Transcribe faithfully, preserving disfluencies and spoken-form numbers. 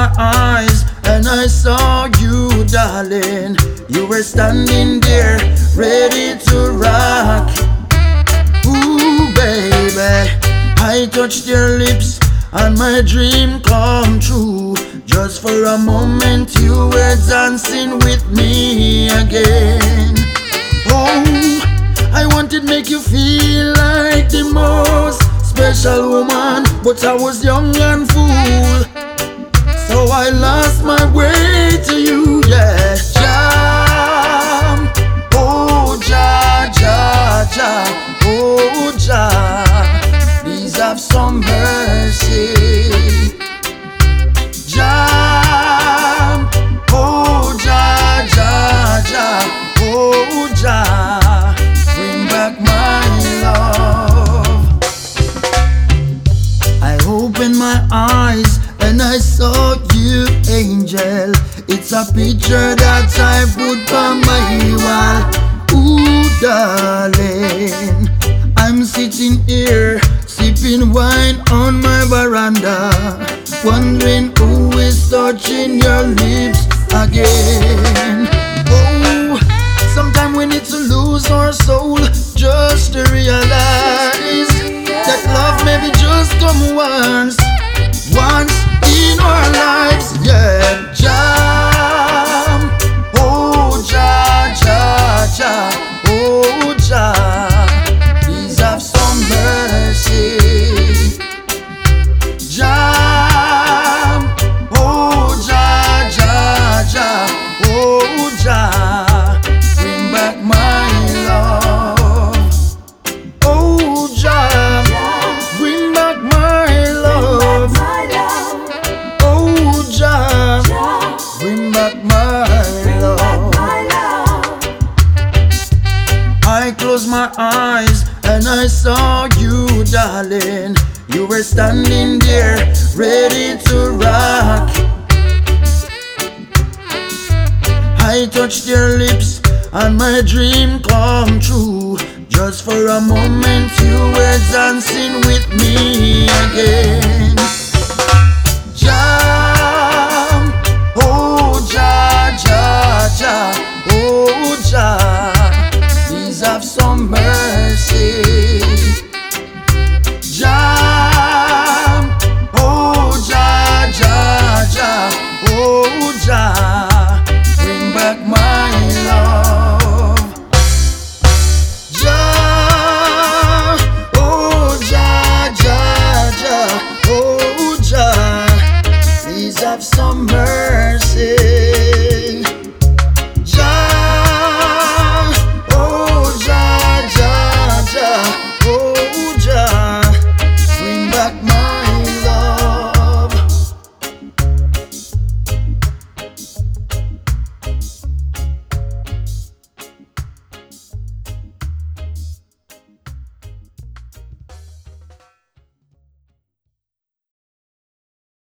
my eyes and I saw you, darling. You were standing there, ready to rock. Ooh, baby, I touched your lips and my dream come true. Just for a moment you were dancing with me again. Oh, I wanted to make you feel like the most special woman, but I was young and fool, so I lost my way to you, yeah. Jam, oh Jah, Jah, Jah, oh Jah, please have some mercy. Jam, oh Jah, Jah, Jah, oh Jah, bring back my love. I opened my eyes and I saw you, angel. It's a picture that I put on my wall. Ooh, darling, I'm sitting here sipping wine on my veranda, wondering who is touching your lips again. Oh, sometimes we need to lose our soul just to realize that love maybe just come once, once in our lives, yeah. Jam, oh Jah, Jah, Jah, oh Jah, please have some mercy. Jam, oh Jah, Jah, Jah, oh Jah, bring back my love. Oh Jah, bring back my love. Oh Jah, bring back my love. I closed my eyes and I saw you, darling. You were standing there, ready to rock. I touched your lips and my dream come true. Just for a moment you were dancing with me again.